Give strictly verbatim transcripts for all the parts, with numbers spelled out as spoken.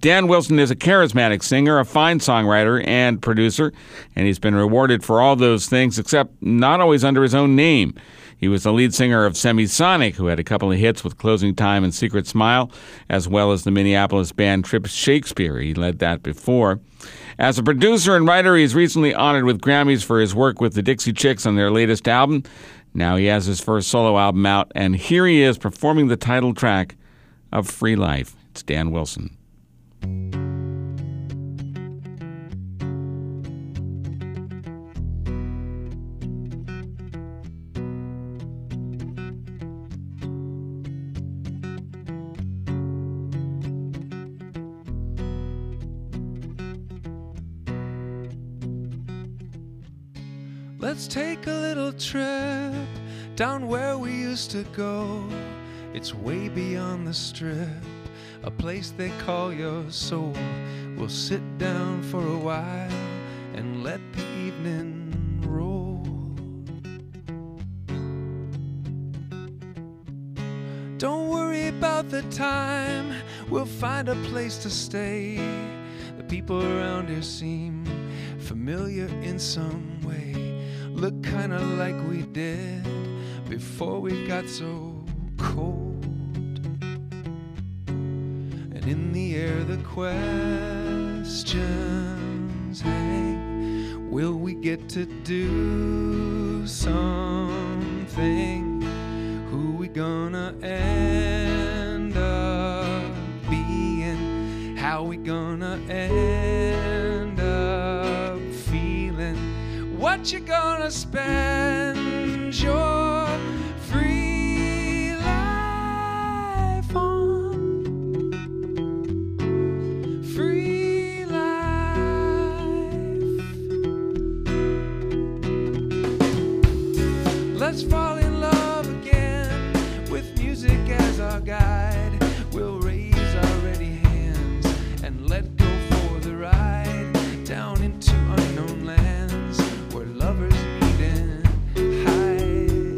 Dan Wilson is a charismatic singer, a fine songwriter and producer, and he's been rewarded for all those things, except not always under his own name. He was the lead singer of Semisonic, who had a couple of hits with Closing Time and Secret Smile, as well as the Minneapolis band Trip Shakespeare. He led that before. As a producer and writer, he's recently honored with Grammys for his work with the Dixie Chicks on their latest album. Now he has his first solo album out, and here he is performing the title track of Free Life. It's Dan Wilson. Let's take a little trip down where we used to go. It's way beyond the strip, a place they call your soul. We'll sit down for a while and let the evening roll. Don't worry about the time, we'll find a place to stay. The people around here seem familiar in some way. Look kinda like we did before we got so cold. And in the air the questions hang. Will we get to do something? Who we gonna end up being? How we gonna end up feeling? What you gonna spend your free life on? Free life. Let's fall in love again with music as our guide. We'll raise our ready hands and let go for the ride down into unknown lands where lovers meet and hide.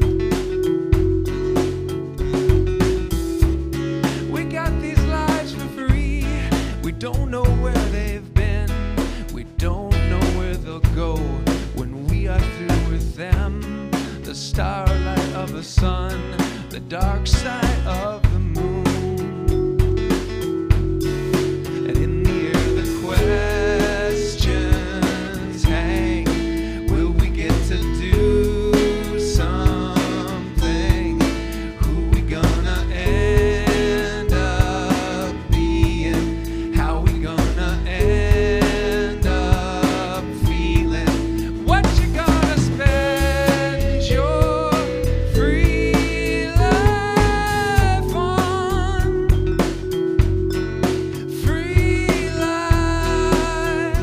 We got these lives for free. We don't know where they've been. We don't know where they'll go when we are through with them. The starlight of the sun, the dark side of the moon. And in the air the questions hang. Will we get to do something? Who we gonna end up being? How we gonna end up feeling? What you gonna spend your free life on? Free life.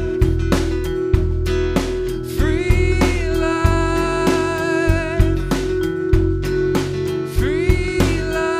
Free life. Free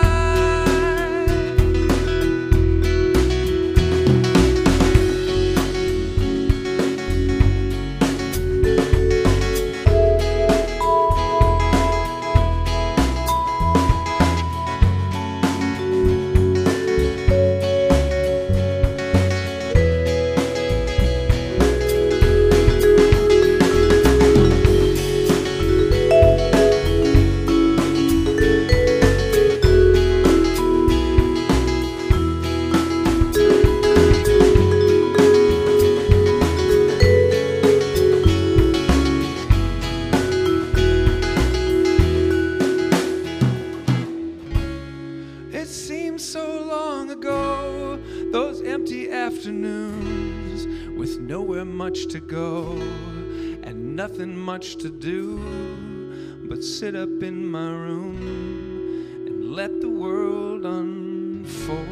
It seems so long ago, those empty afternoons with nowhere much to go and nothing much to do but sit up in my room and let the world unfold.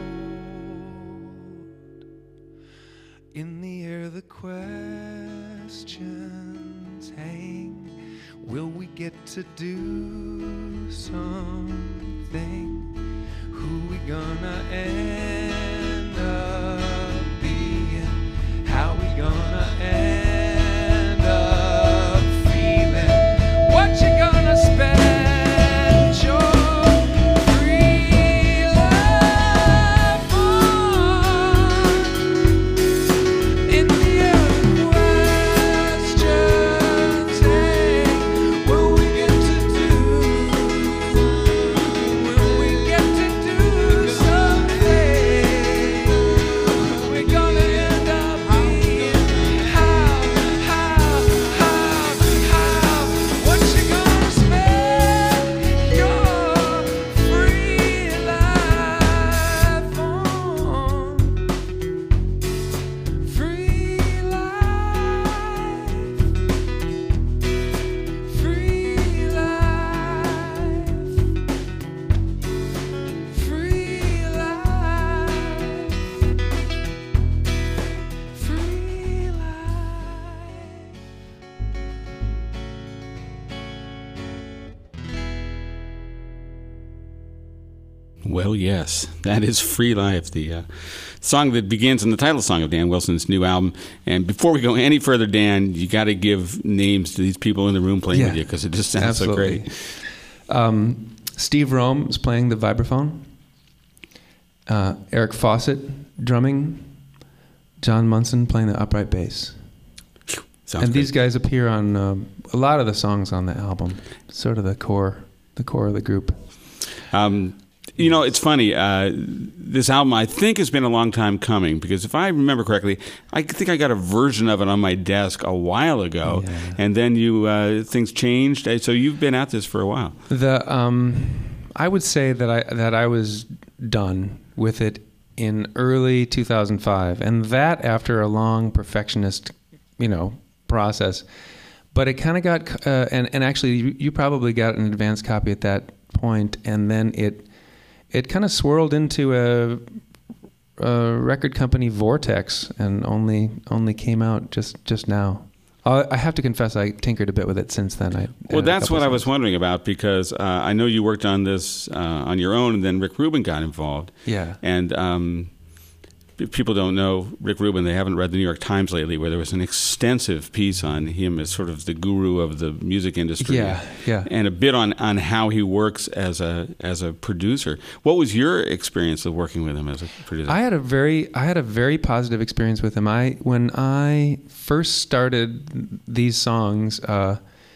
In the air the questions hang. Will we get to do something? Who we gonna end up being? How we gonna end up feeling? What you gonna spend your free life on? Well, yes, that is Free Life, the uh, song that begins in the title song of Dan Wilson's new album. And before we go any further, Dan, you got to give names to these people in the room playing Yeah, with you, because it just sounds absolutely. so great. Um, Steve Rome is playing the vibraphone. Uh, Eric Fawcett drumming. John Munson playing the upright bass. Sounds and great. these guys appear on um, a lot of the songs on the album. Sort of the core, the core of the group. Um, you know, it's funny. Uh, this album, I think, has been a long time coming, because if I remember correctly, I think I got a version of it on my desk a while ago, Yeah. and then you uh, things changed. So you've been at this for a while. The um, I would say that I that I was done with it in early two thousand five, and that after a long perfectionist, you know, process. But it kind of got, uh, and and actually, you, you probably got an advanced copy at that point, and then it it kind of swirled into a, a record company vortex, and only only came out just just now. Uh, I have to confess, I tinkered a bit with it since then. I Well, added a that's couple what I songs. was wondering about, because uh, I know you worked on this uh, on your own, and then Rick Rubin got involved. Yeah. And um, if people don't know Rick Rubin, they haven't read the New York Times lately, where there was an extensive piece on him as sort of the guru of the music industry. Yeah, yeah. And a bit on, on how he works as a as a producer. What was your experience of working with him as a producer? I had a very I had a very positive experience with him. I when I first started these songs, uh,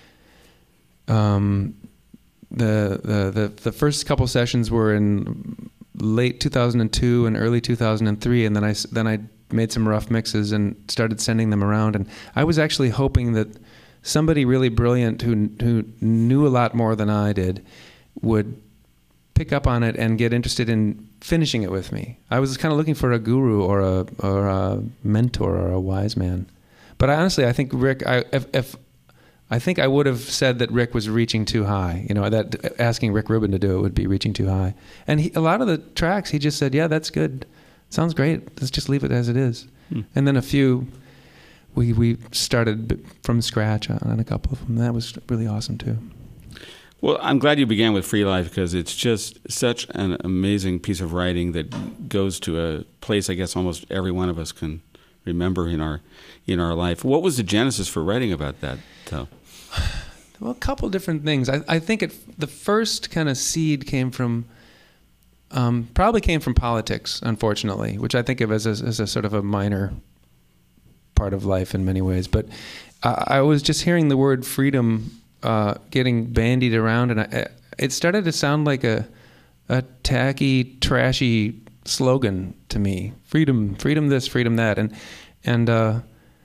um, the, the the the first couple sessions were in late two thousand two and early two thousand three, and then I then I made some rough mixes and started sending them around. And I was actually hoping that somebody really brilliant who who knew a lot more than I did would pick up on it and get interested in finishing it with me. I was kind of looking for a guru or a or a mentor or a wise man. But I, honestly, I think Rick, I, if, if I think I would have said that Rick was reaching too high. You know, that asking Rick Rubin to do it would be reaching too high. And he, a lot of the tracks, he just said, "Yeah, that's good. Sounds great. Let's just leave it as it is." Hmm. And then a few, we we started from scratch on a couple of them. That was really awesome too. Well, I'm glad you began with Free Life, because it's just such an amazing piece of writing that goes to a place I guess almost every one of us can remember in our in our life. What was the genesis for writing about that, Tal? Well, a couple different things. I, I think it, the first kind of seed came from, um, probably came from politics, unfortunately, which I think of as a, as a sort of a minor part of life in many ways. But I, I was just hearing the word freedom uh, getting bandied around, and I, it started to sound like a a tacky, trashy slogan to me. Freedom, freedom this, freedom that. And and uh,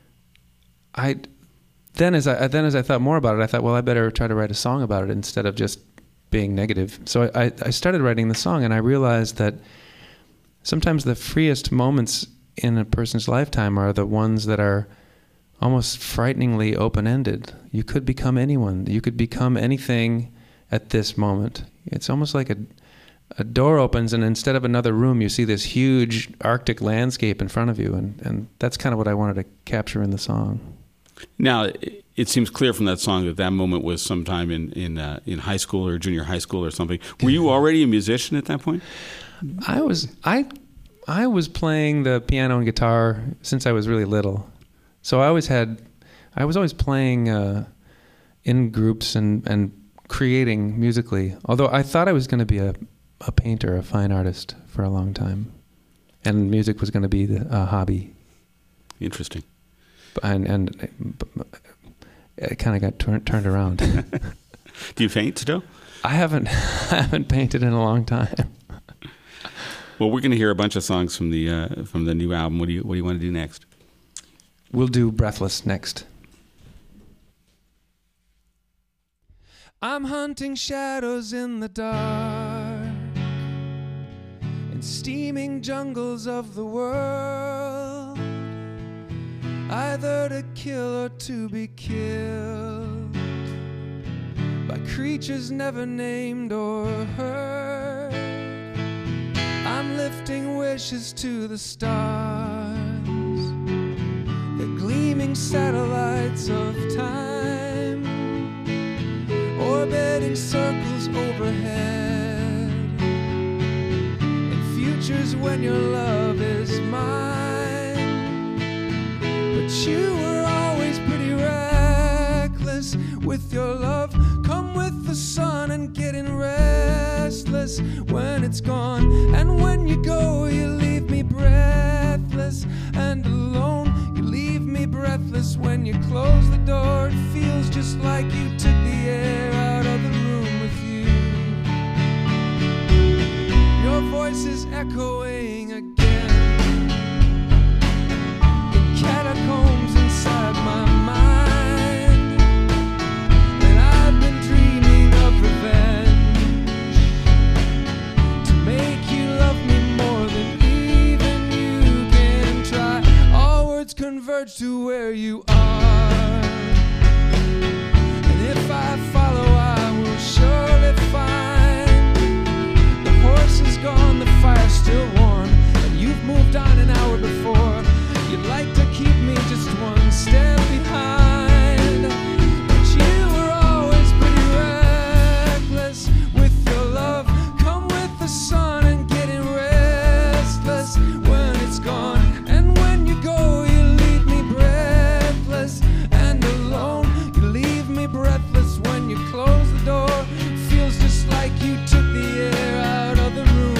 I then as I then as I thought more about it, I thought, well, I better try to write a song about it instead of just being negative. So I, I started writing the song, and I realized that sometimes the freest moments in a person's lifetime are the ones that are almost frighteningly open-ended. You could become anyone. You could become anything at this moment. It's almost like a a door opens, and instead of another room, you see this huge Arctic landscape in front of you, and, and that's kind of what I wanted to capture in the song. Now, it seems clear from that song that that moment was sometime in in uh, in high school or junior high school or something. Were you already a musician at that point? I was I I was playing the piano and guitar since I was really little, so I always had I was always playing uh, in groups and, and creating musically. Although I thought I was going to be a a painter, a fine artist for a long time, and music was going to be the, a hobby. Interesting. And and it kind of got tur- turned around. Do you paint still? I haven't I haven't painted in a long time. Well, we're going to hear a bunch of songs from the uh, from the new album. What do you What do you want to do next? We'll do Breathless next. I'm hunting shadows in the dark, in steaming jungles of the world, either to kill or to be killed by creatures never named or heard. I'm lifting wishes to the stars, the gleaming satellites of time, orbiting circles overhead. creatures when your love is mine. But you were always pretty reckless with your love. Come with the sun and getting restless when it's gone. And when you go, you leave me breathless and alone. You leave me breathless when you close the door. It feels just like you took the air out of the room with you. Your voice is echoing again in catacombs inside my mind. And I've been dreaming of revenge to make you love me more than even you can try. All words converge to where you are. And if I follow, I will surely find gone, the fire's still warm, and you've moved on an hour before. You'd like to keep me just one step behind, but you were always pretty reckless with your love. Come with the sun and getting restless when it's gone. And when you go, you leave me breathless and alone. You leave me breathless when you close the door. Feels just like you took the air out of the room.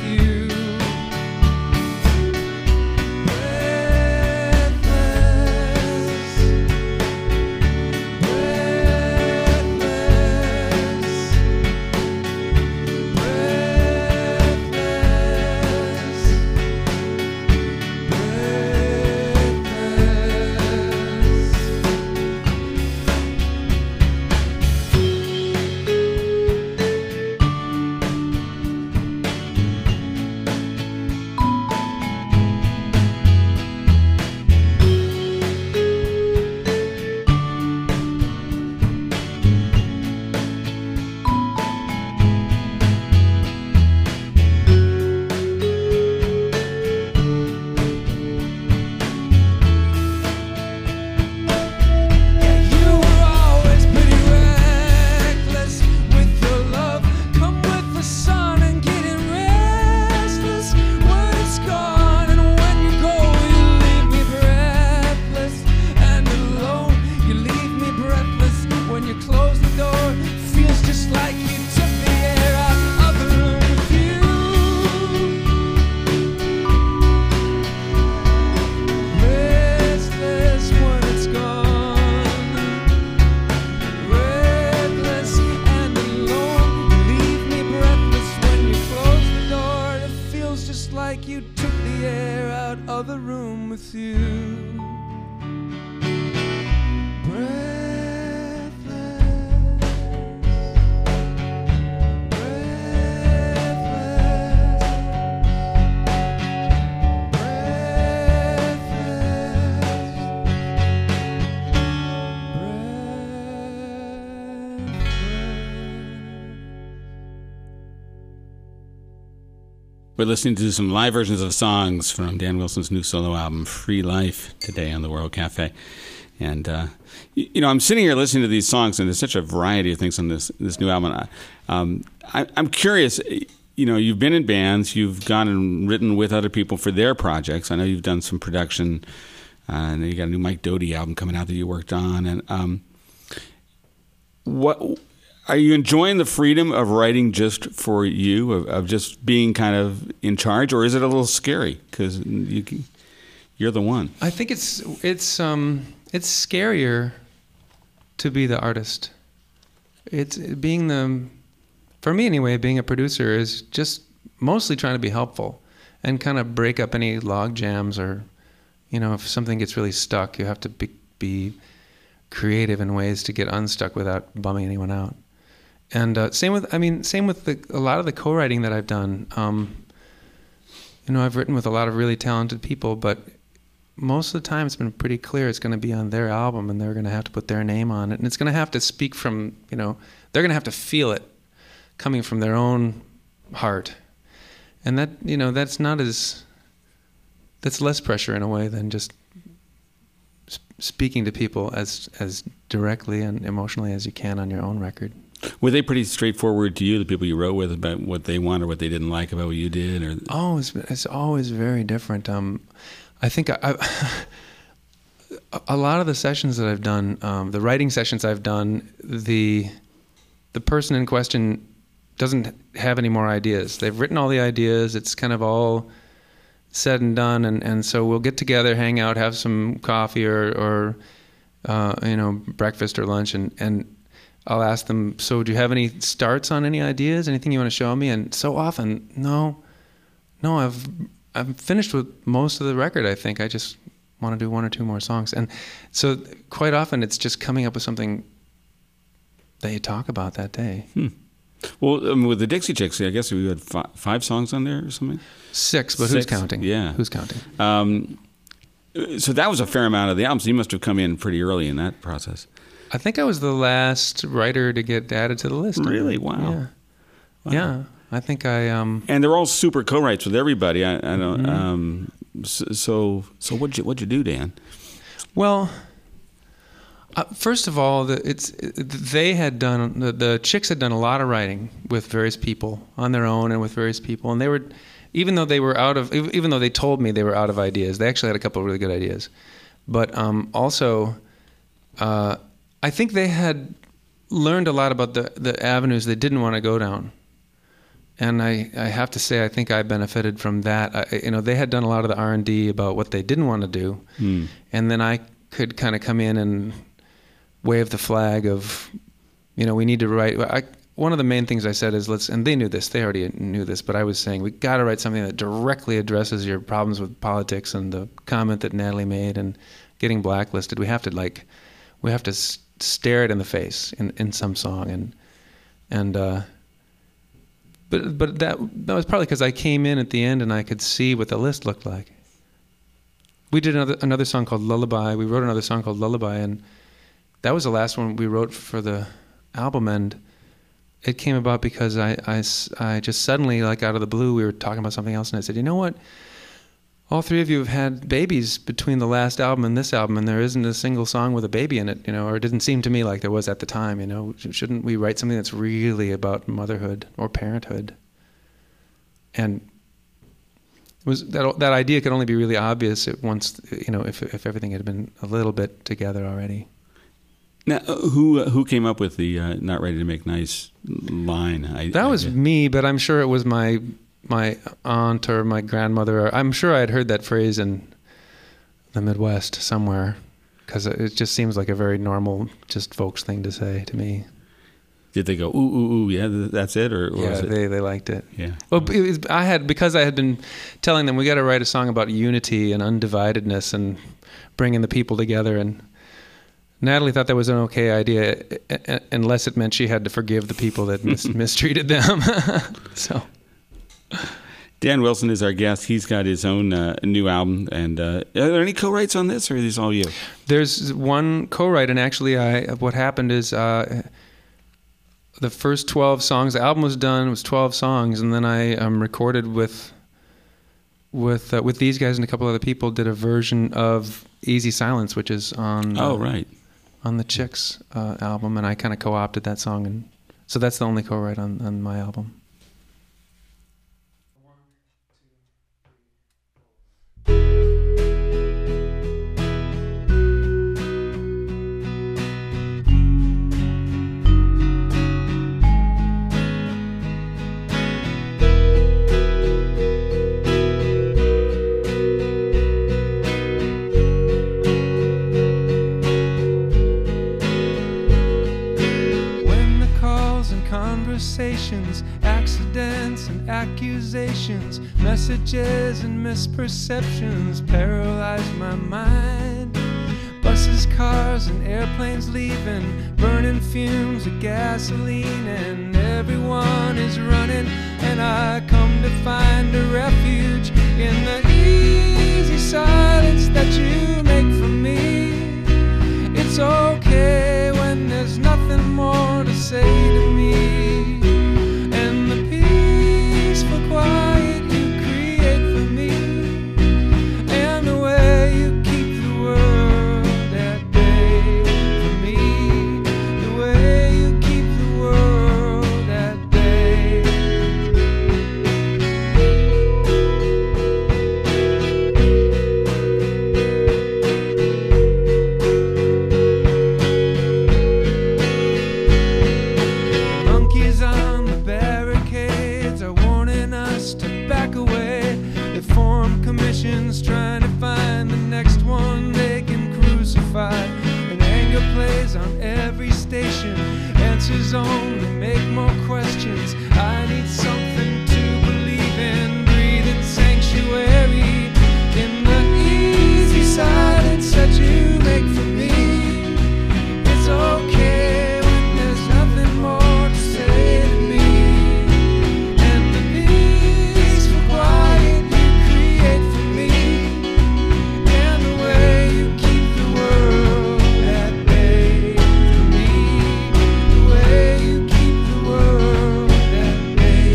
We're listening to some live versions of songs from Dan Wilson's new solo album, Free Life, today on the World Cafe. And, uh, you, you know, I'm sitting here listening to these songs, and there's such a variety of things on this this new album. Um, I, I'm curious, you know, you've been in bands, you've gone and written with other people for their projects. I know you've done some production, uh, and you got a new Mike Doughty album coming out that you worked on. And um, what... Are you enjoying the freedom of writing just for you, of, of just being kind of in charge, or is it a little scary because you, you're the one? I think it's it's um, it's scarier to be the artist. It's being the, for me anyway, being a producer is just mostly trying to be helpful and kind of break up any log jams, or, you know, if something gets really stuck, you have to be, be creative in ways to get unstuck without bumming anyone out. And uh, same with, I mean, same with the, a lot of the co-writing that I've done. Um, you know, I've written with a lot of really talented people, but most of the time it's been pretty clear it's going to be on their album, and they're going to have to put their name on it, and it's going to have to speak from, you know, they're going to have to feel it coming from their own heart. And that, you know, that's not as, that's less pressure in a way than just sp- speaking to people as as directly and emotionally as you can on your own record. Were they pretty straightforward to you, the people you wrote with, about what they want or what they didn't like about what you did? Or Oh, it's, it's always very different. Um, I think I, I, a lot of the sessions that I've done, um, the writing sessions I've done, the the person in question doesn't have any more ideas. They've written all the ideas. It's kind of all said and done, and, and so we'll get together, hang out, have some coffee or, or uh, you know, breakfast or lunch, and, and I'll ask them, so do you have any starts on any ideas, anything you want to show me? And so often, no, no, I've I've finished with most of the record, I think. I just want to do one or two more songs. And so quite often it's just coming up with something that you talk about that day. Hmm. Well, um, with the Dixie Chicks, I guess we had five, five songs on there or something? Six, but Six, who's counting? yeah. Who's counting? Um, so that was a fair amount of the album, so you must have come in pretty early in that process. I think I was the last writer to get added to the list. Really? Wow. Yeah. Wow. Yeah. I think I... Um, And they're all super co-writes with everybody. I, I don't. Mm-hmm. Um, so, so what'd you what'd you do, Dan? Well, uh, first of all, the, it's they had done the, the Chicks had done a lot of writing with various people on their own and with various people, and they were, even though they were out of, even though they told me they were out of ideas, they actually had a couple of really good ideas, but um, also, uh, I think they had learned a lot about the the avenues they didn't want to go down. And I, I have to say, I think I benefited from that. I, you know, they had done a lot of the R and D about what they didn't want to do. Hmm. And then I could kind of come in and wave the flag of, you know, we need to write. I, one of the main things I said is let's, and they knew this, they already knew this, but I was saying, we got to write something that directly addresses your problems with politics and the comment that Natalie made and getting blacklisted. We have to like, we have to s- stare it in the face in, in some song. And, and, uh, But but that that was probably because I came in at the end and I could see what the list looked like. We did another another song called Lullaby. We wrote another song called Lullaby, and that was the last one we wrote for the album. And it came about because I, I, I just suddenly, like out of the blue, we were talking about something else, and I said, you know what? All three of you have had babies between the last album and this album, and there isn't a single song with a baby in it, you know, or it didn't seem to me like there was at the time, you know. Shouldn't we write something that's really about motherhood or parenthood? And it was that that idea could only be really obvious once, you know, if if everything had been a little bit together already. Now, who uh, who came up with the uh, "Not Ready to Make Nice" line? I, that I was guess. me, but I'm sure it was my my aunt or my grandmother. I'm sure I had heard that phrase in the Midwest somewhere, because it just seems like a very normal, just folks thing to say to me. Did they go ooh ooh ooh? Yeah, that's it, or, or yeah, was it? they they liked it. Yeah. Well, it was, I had because I had been telling them we got to write a song about unity and undividedness and bringing the people together, and Natalie thought that was an okay idea, unless it meant she had to forgive the people that mis- mistreated them. So. Dan Wilson is our guest. He's got his own uh, new album. And uh, are there any co-writes on this, or are these all you? There's one co-write, and actually, I what happened is uh, the first twelve songs. The album was done. It was twelve songs, and then I um, recorded with with uh, with these guys and a couple other people. Did a version of "Easy Silence," which is on Oh, uh, right. on the Chicks uh, album, and I kind of co-opted that song, and so that's the only co-write on, on my album. Conversations, accidents and accusations, messages and misperceptions paralyze my mind. Buses, cars and airplanes leaving, burning fumes of gasoline, and everyone is running, and I come to find a refuge in the easy silence that you make for me. It's okay when there's nothing more to say to me. Quiet you create for me, and the way you keep the world at bay for me, the way you keep the world answers only make more questions. I need something to believe in, breathe in sanctuary, in the easy silence that you make for me. It's okay when there's nothing more to say to me, and the peaceful quiet you create for me, and the way you keep the world at bay for me, the way you keep the world at bay.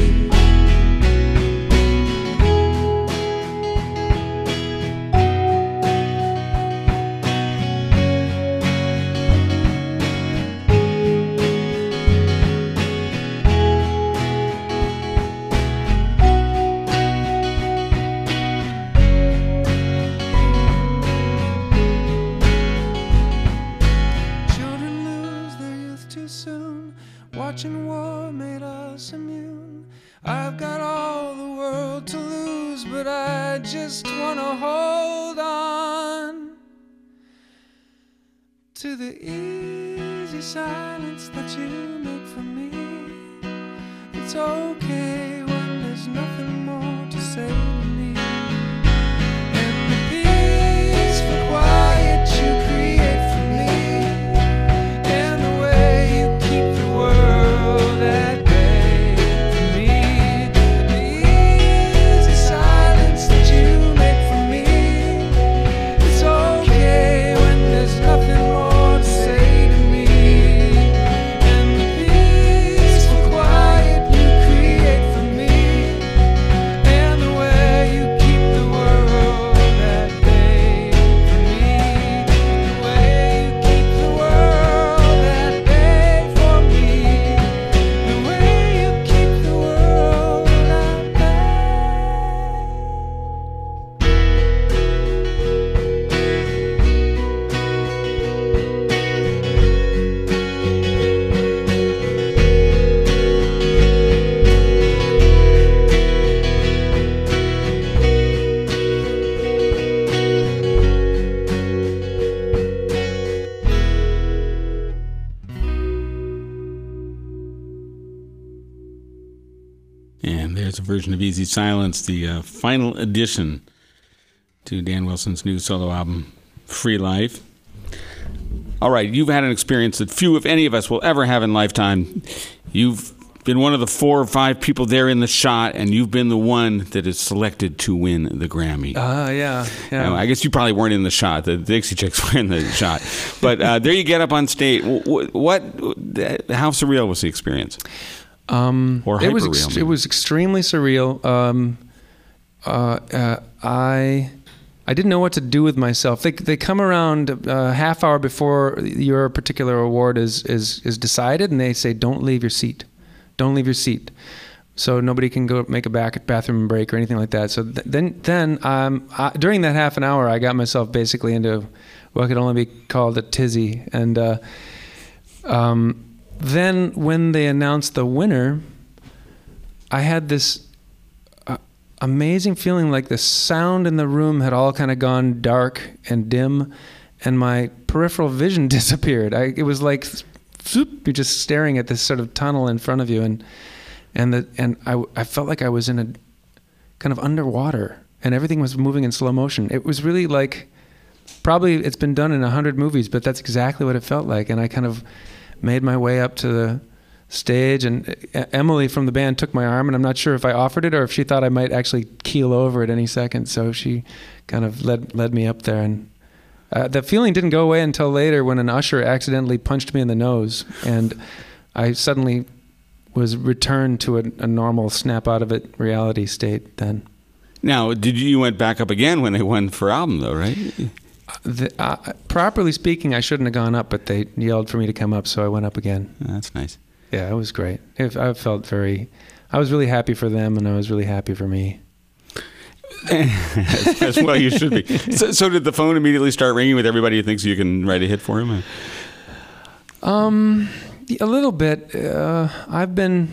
Children lose their youth too soon. Watching war made us immune. I've got all the world to lose, but I just wanna hold on to the easy silence that you make for me. It's okay when there's nothing more to say to me, and the peaceful quiet you create for me, and the way you keep the world at bay for me, the easy silence that you make for me. It's okay when there's nothing more to say to me, and the peaceful quiet you create for me, and the way you keep the world at bay for me, the way you keep the world at bay for me, the way you keep the world at bay. And there's a version of Easy Silence, the uh, final addition to Dan Wilson's new solo album, Free Life. All right, you've had an experience that few, if any of us, will ever have in lifetime. You've been one of the four or five people there in the shot, and you've been the one that is selected to win the Grammy. Ah, yeah, yeah. Now, I guess you probably weren't in the shot. The Dixie Chicks were in the shot. But uh, there you get up on stage. What, what, how surreal was the experience? Um, Or it was hyper-real, ex- maybe. it was extremely surreal. Um, uh, uh, I I didn't know what to do with myself. They they come around a half hour before your particular award is is is decided, and they say, "Don't leave your seat, don't leave your seat," so nobody can go make a back bathroom break or anything like that. So th- then then um, I, during that half an hour, I got myself basically into what could only be called a tizzy, and uh, um. Then when they announced the winner, I had this uh, amazing feeling like the sound in the room had all kind of gone dark and dim, and my peripheral vision disappeared. I, it was like zoop, you're just staring at this sort of tunnel in front of you, and and the and I, I felt like I was in a kind of underwater, and everything was moving in slow motion. It was really like, probably it's been done in a hundred movies, but that's exactly what it felt like. And I kind of made my way up to the stage, and Emily from the band took my arm, and I'm not sure if I offered it or if she thought I might actually keel over at any second. So she kind of led led me up there, and uh, the feeling didn't go away until later when an usher accidentally punched me in the nose, and I suddenly was returned to a, a normal snap out of it reality state then. Now, did you, you went back up again when they won for album, though, right? The, uh, properly speaking, I shouldn't have gone up, but they yelled for me to come up, so I went up again. That's nice. Yeah, it was great. It, I felt very, I was really happy for them, and I was really happy for me. as, as well you should be. So, so did the phone immediately start ringing with everybody who thinks you can write a hit for him? Um, a little bit. Uh, I've been...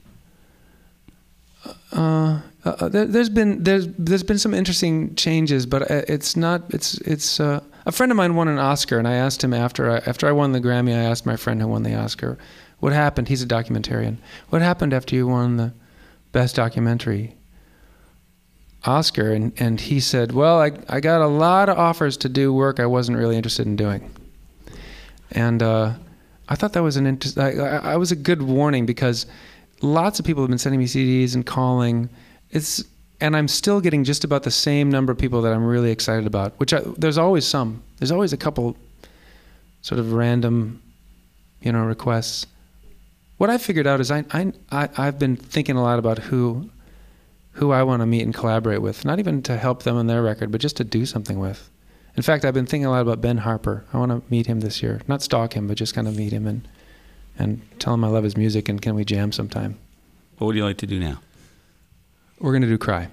Uh, uh, there, there's been there's there's been some interesting changes, but it's not it's it's uh, a friend of mine won an Oscar, and I asked him after I, after I won the Grammy, I asked my friend who won the Oscar, what happened? He's a documentarian. What happened after you won the Best Documentary Oscar? And, and he said, well, I, I got a lot of offers to do work I wasn't really interested in doing. And uh, I thought that was an inter- I, I was a good warning, because lots of people have been sending me C Ds and calling. It's and I'm still getting just about the same number of people that I'm really excited about. Which I, there's always some. There's always a couple sort of random, you know, requests. What I figured out is I I, I I've been thinking a lot about who who I want to meet and collaborate with. Not even to help them on their record, but just to do something with. In fact, I've been thinking a lot about Ben Harper. I want to meet him this year. Not stalk him, but just kind of meet him and and tell him I love his music and can we jam sometime. What would you like to do now? We're going to do Cry.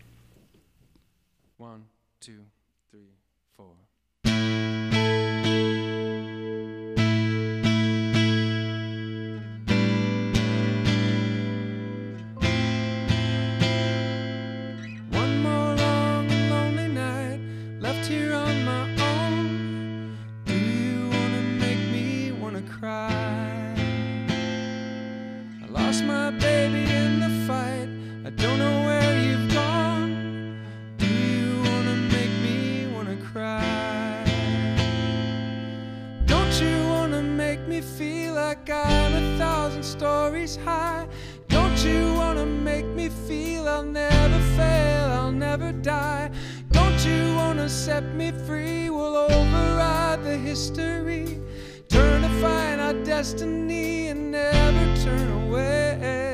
One, two, three, four. One more long and lonely night left here on my own. Do you want to make me want to cry? I lost my baby in the fight. I don't know where you've gone. Do you want to make me want to cry? Don't you want to make me feel like I'm a thousand stories high? Don't you want to make me feel I'll never fail, I'll never die? Don't you want to set me free? We'll override the history, turn to find our destiny and never turn away.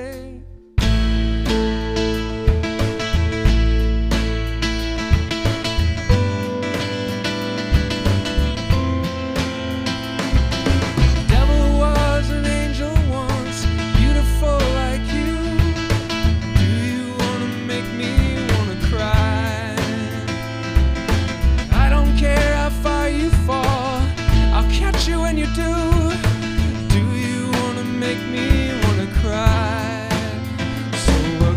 When you do, do you want to make me want to cry? So I'll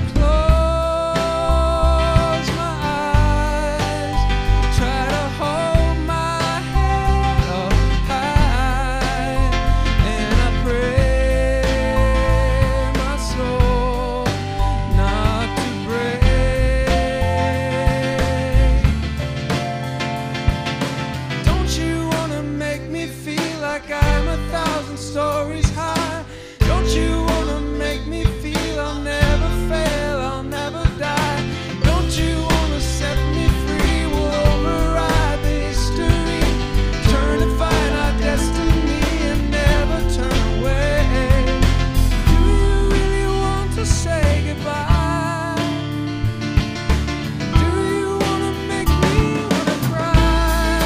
close my eyes, try to hold my head up high, and I pray my soul not to break. Don't you want to make me feel like I'm a thousand stories high? Don't you want to make me feel I'll never fail, I'll never die? Don't you want to set me free? We'll override the history, turn to find our destiny and never turn away. Do you really want to say goodbye? Do you want to make me want to cry?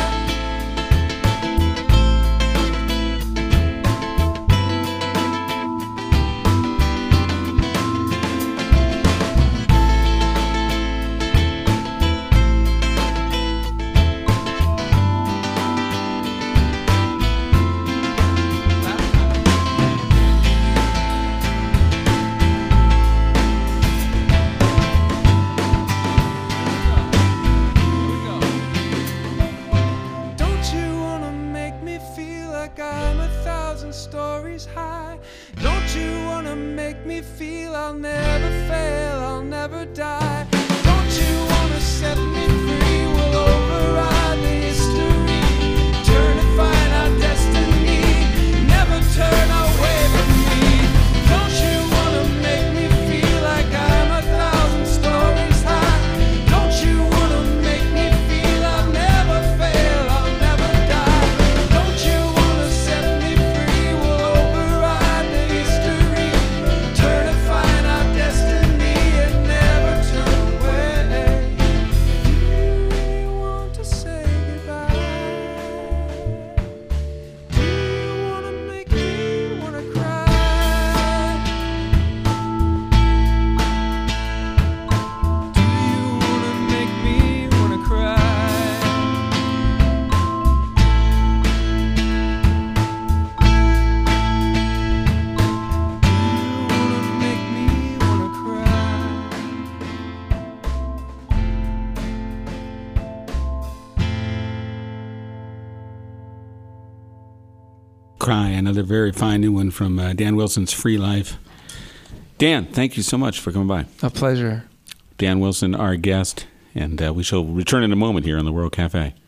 Don't you want to make me feel like I'm a thousand stories high? Don't you want to make me feel I'll never fail, I'll never die? Don't you want to set me free? We'll override the history, turn to find our destiny, never turn away from me. Don't you want to make me feel like I'm a thousand stories high? Don't you want to make me feel I'll never fail, I'll never die? Don't you want to set me free? We'll override the history, turn to find our destiny and never turn Cry, another very fine new one from uh, Dan Wilson's Free Life. Dan, thank you so much for coming by. A pleasure. Dan Wilson, our guest, and uh, we shall return in a moment here on the World Cafe.